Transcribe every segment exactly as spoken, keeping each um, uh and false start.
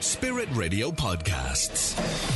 Spirit Radio Podcasts.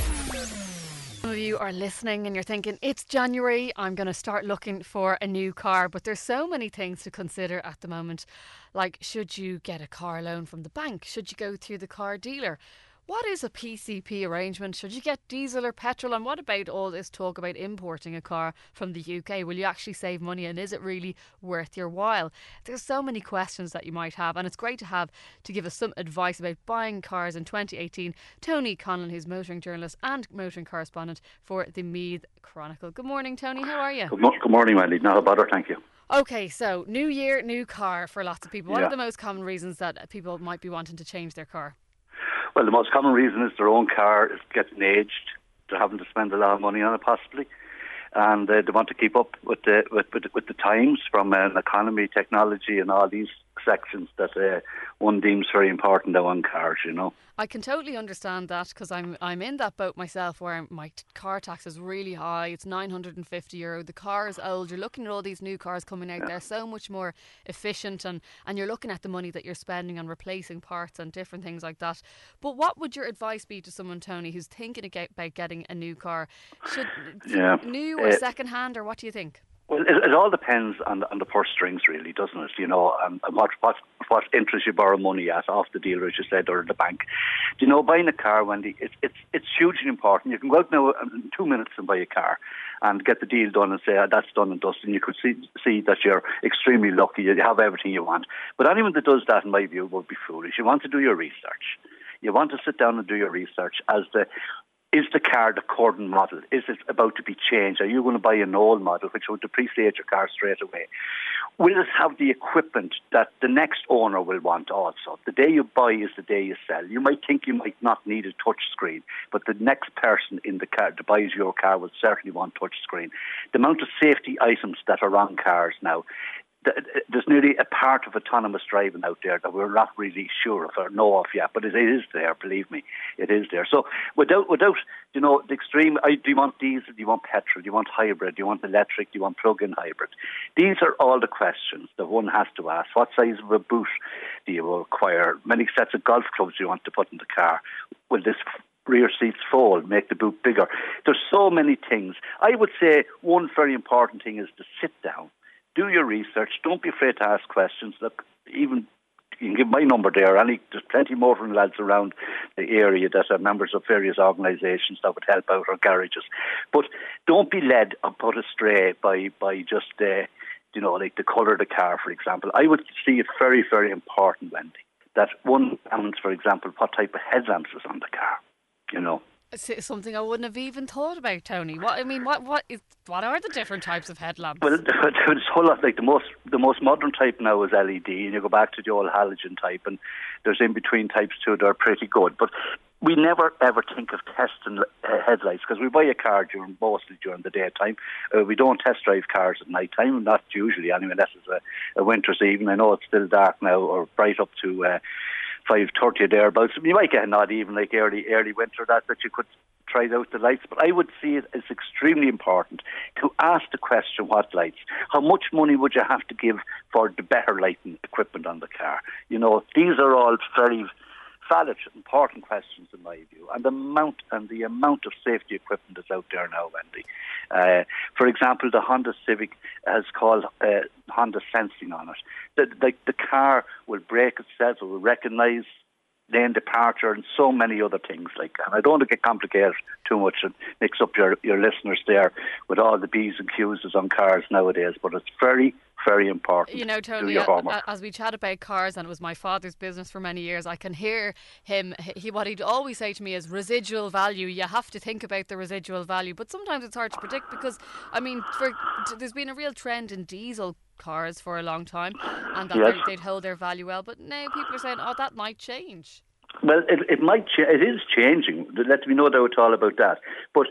Some of you are listening and you're thinking, it's January, I'm going to start looking for a new car. But there's so many things to consider at the moment. Like, should you get a car loan from the bank? Should you go through the car dealer? What is a P C P arrangement? Should you get diesel or petrol? And what about all this talk about importing a car from the U K? Will you actually save money, and is it really worth your while? There's so many questions that you might have, and it's great to have to give us some advice about buying cars in twenty eighteen. Tony Conlon, who's motoring journalist and motoring correspondent for the Meath Chronicle. Good morning, Tony. How are you? Good, mo- good morning, Wendy. Not a bother, thank you. Okay, so new year, new car for lots of people. What yeah. are the most common reasons that people might be wanting to change their car? Well, the most common reason is their own car is getting aged. They're having to spend a lot of money on it, possibly. And uh, they want to keep up with the with, with, with the times from uh, economy, technology and all these sections that uh, one deems very important now on cars, you know. I can totally understand that, because I'm I'm in that boat myself, where my t- car tax is really high. It's nine hundred fifty euro. The car is old. You're looking at all these new cars coming out. Yeah. They're so much more efficient, and, and you're looking at the money that you're spending on replacing parts and different things like that. But what would your advice be to someone, Tony, who's thinking about getting a new car? Should yeah. new or uh, second hand, or what do you think? Well, it, it all depends on the, on the purse strings, really, doesn't it? You know, and, and what, what what interest you borrow money at off the dealer, as you said, or the bank. Do you know, buying a car, Wendy, it's it's it's hugely important. You can go out now in two minutes and buy a car and get the deal done and say, oh, that's done and dusted, and you could see see that you're extremely lucky, you have everything you want. But anyone that does that, in my view, would be foolish. You want to do your research. You want to sit down and do your research as the... Is the car the current model? Is it about to be changed? Are you going to buy an old model which will depreciate your car straight away? Will it have the equipment that the next owner will want also? The day you buy is the day you sell. You might think you might not need a touch screen, but the next person in the car that buys your car will certainly want touch screen. The amount of safety items that are on cars now, there's nearly a part of autonomous driving out there that we're not really sure of or know of yet, but it is there, believe me, it is there. So without, without you know, the extreme, do you want diesel, do you want petrol, do you want hybrid, do you want electric, do you want plug-in hybrid? These are all the questions that one has to ask. What size of a boot do you require? Many sets of golf clubs do you want to put in the car? Will this rear seats fold, make the boot bigger? There's so many things. I would say one very important thing is to sit down. Do your research. Don't be afraid to ask questions. Look, even you can give my number there. Any, there's plenty more motoring lads around the area that are members of various organisations that would help out, or garages. But don't be led or put astray by by just uh, you know, like the colour of the car, for example. I would see it very, very important, Wendy, that one examines, for example, what type of headlamps is on the car. You know. It's something I wouldn't have even thought about, Tony. What I mean, what what is what are the different types of headlamps? Well, there's a whole lot. Like the most the most modern type now is L E D, and you go back to the old halogen type, and there's in between types too that are pretty good. But we never ever think of testing uh, headlights, because we buy a car during mostly during the daytime. Uh, we don't test drive cars at night time, not usually anyway. Unless it's a, a winter's evening. I know it's still dark now, or bright up to. Uh, five thirty or thereabouts. You might get not even like early early winter that that you could try out the lights, but I would see it as extremely important to ask the question, what lights? How much money would you have to give for the better lighting equipment on the car? You know, these are all very valid, important questions in my view, and the amount and the amount of safety equipment that's out there now, Wendy. Uh, for example, the Honda Civic has called uh, Honda Sensing on it. The, the, the car will brake itself, it will recognise lane departure and so many other things like that. And I don't want to get complicated too much and mix up your, your listeners there with all the B's and Q's on cars nowadays, but it's very, very important. You know, Tony, as we chat about cars, and it was my father's business for many years, I can hear him, he, what he'd always say to me is residual value. You have to think about the residual value, but sometimes it's hard to predict, because, I mean, for, there's been a real trend in diesel cars for a long time, and that yes. they'd hold their value well, but now people are saying, oh, that might change. Well, it, it might, ch- it is changing. Let me know doubt at all about that. But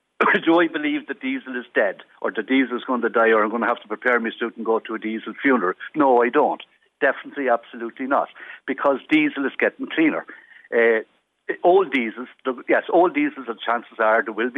do I believe that diesel is dead, or the diesel is going to die, or I'm going to have to prepare my suit and go to a diesel funeral? No, I don't. Definitely, absolutely not. Because diesel is getting cleaner. Uh, old diesels, yes, old diesels, the chances are there will be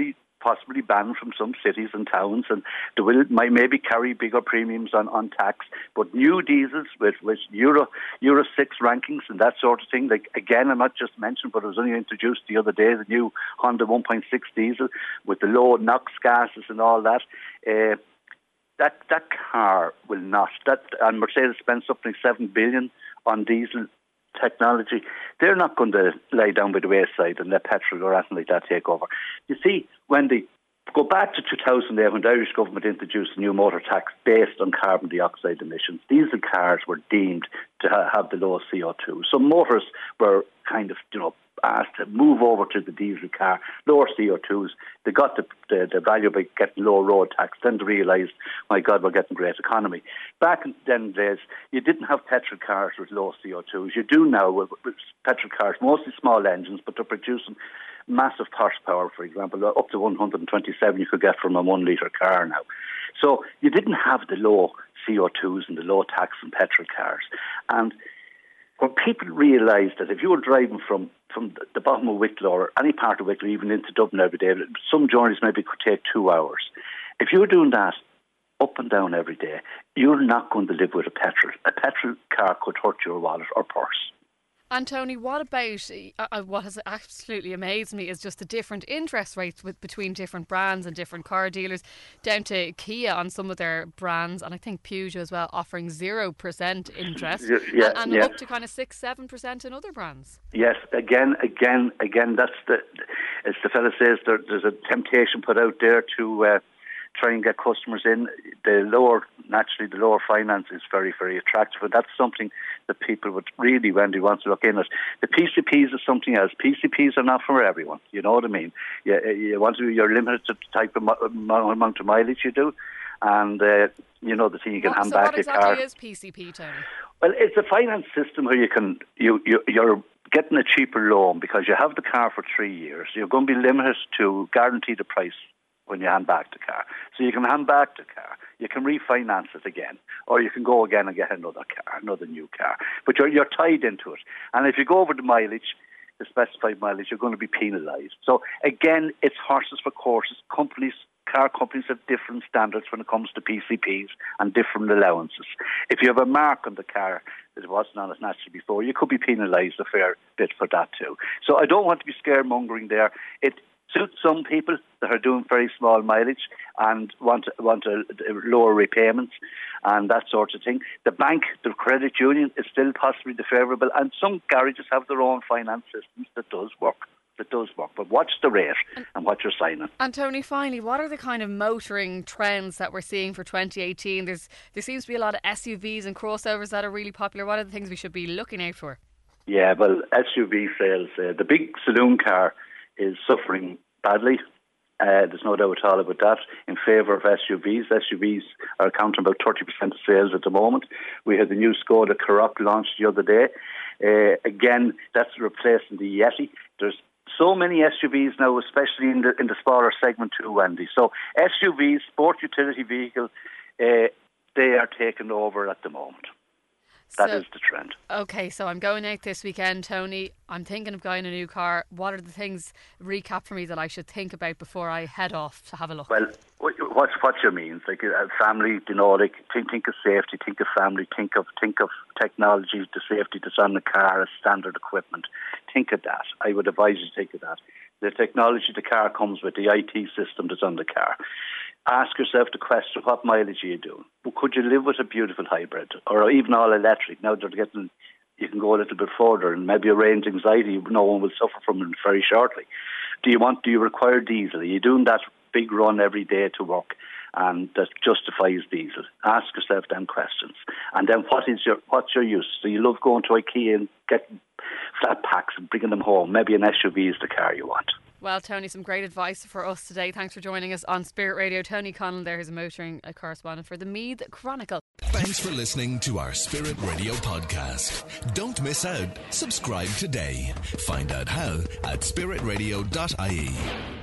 possibly banned from some cities and towns, and they will might maybe carry bigger premiums on, on tax. But new diesels with, with Euro Euro six rankings and that sort of thing, like again, I'm not just mentioned, but it was only introduced the other day, the new Honda one point six diesel with the low NOx gases and all that. Uh, that that car will not. That and Mercedes spent something like seven billion on diesel technology. They're not going to lie down by the wayside and let petrol or anything like that take over. You see, when they go back to two thousand eight, when the Irish government introduced a new motor tax based on carbon dioxide emissions, diesel cars were deemed to ha- have the low C O two. So motors were kind of, you know, asked to move over to the diesel car, lower C O twos. They got the, the, the value by getting low road tax. Then they realised, my God, we're getting great economy. Back in then days, you didn't have petrol cars with low C O twos. You do now with, with petrol cars, mostly small engines, but they're producing massive horsepower, for example, up to one hundred twenty-seven you could get from a one litre car now. So you didn't have the low C O twos and the low tax on petrol cars. And when people realised that if you were driving from, from the bottom of Wicklow or any part of Wicklow, even into Dublin every day, some journeys maybe could take two hours. If you were doing that up and down every day, you're not going to live with a petrol. A petrol car could hurt your wallet or purse. And Tony, what about, uh, what has absolutely amazed me is just the different interest rates with, between different brands and different car dealers, down to Kia on some of their brands, and I think Peugeot as well, offering zero percent interest, yeah, and, and yeah. up to kind of six, seven percent in other brands. Yes, again, again, again, that's the, as the fella says, there, there's a temptation put out there to uh, try and get customers in. The lower, naturally, the lower finance is very, very attractive, and that's something that people would really, when they want to look in at. The P C Ps is something else. P C Ps are not for everyone. You know what I mean? You, you want to, you're limited to the type of amount of mileage you do, and uh, you know the thing you can what, hand so back what your exactly car. is P C P, Tony? Well, it's a finance system where you can you, you you're getting a cheaper loan because you have the car for three years. You're going to be limited to guarantee the price when you hand back the car. So you can hand back the car, you can refinance it again, or you can go again and get another car, another new car. But you're, you're tied into it. And if you go over the mileage, the specified mileage, you're going to be penalised. So again, it's horses for courses. Companies, car companies have different standards when it comes to P C Ps and different allowances. If you have a mark on the car that wasn't on it naturally before, you could be penalised a fair bit for that too. So I don't want to be scaremongering there. It suits some people that are doing very small mileage and want want a, a lower repayments and that sort of thing. The bank, the credit union is still possibly the favourable, and some garages have their own finance systems that does work. That does work, but watch the rate and what you're signing. And Tony, finally, what are the kind of motoring trends that we're seeing for twenty eighteen? There's there seems to be a lot of S U Vs and crossovers that are really popular. What are the things we should be looking out for? Yeah, well, S U V sales, uh, the big saloon car is suffering badly. Uh, there's no doubt at all about that, in favour of S U Vs. S U Vs are accounting about thirty percent of sales at the moment. We had the new Skoda Karoq launched the other day. Uh, again, that's replacing the Yeti. There's so many S U Vs now, especially in the in the smaller segment too, Wendy. So S U Vs, sport utility vehicle, uh, they are taking over at the moment. That so, is the trend. Okay, so I'm going out this weekend, Tony. I'm thinking of buying a new car. What are the things, recap for me, that I should think about before I head off to have a look? Well, what's what you mean? Like a family, you know, like think, think of safety, think of family, think of think of technology, the safety that's on the car as standard equipment. Think of that. I would advise you to think of that. The technology the car comes with, the I T system that's on the car. Ask yourself the question, what mileage are you doing? Could you live with a beautiful hybrid or even all electric? Now they're getting, you can go a little bit further, and maybe a range anxiety, no one will suffer from it very shortly. Do you want, do you require diesel? Are you doing that big run every day to work and that justifies diesel? Ask yourself them questions. And then what is your, what's your use? So you love going to IKEA and getting flat packs and bringing them home. Maybe an S U V is the car you want. Well, Tony, some great advice for us today. Thanks for joining us on Spirit Radio. Tony Connell there, who's a motoring correspondent for the Meath Chronicle. Thanks for listening to our Spirit Radio podcast. Don't miss out. Subscribe today. Find out how at spirit radio dot I E.